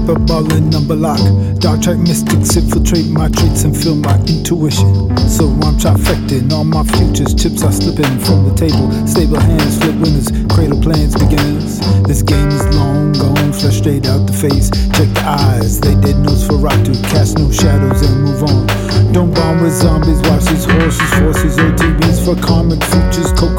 ball and number lock. Dark track mystics infiltrate my traits and feel my intuition. So I'm trifecting all my futures. Chips are slipping from the table. Stable hands, flip winners, cradle plans, beginners. This game is long gone, flesh straight out the face. Check the eyes, they dead nose for rock to cast no shadows and move on. Don't bomb with zombies, watch these horses, forces, OTBs for karmic futures.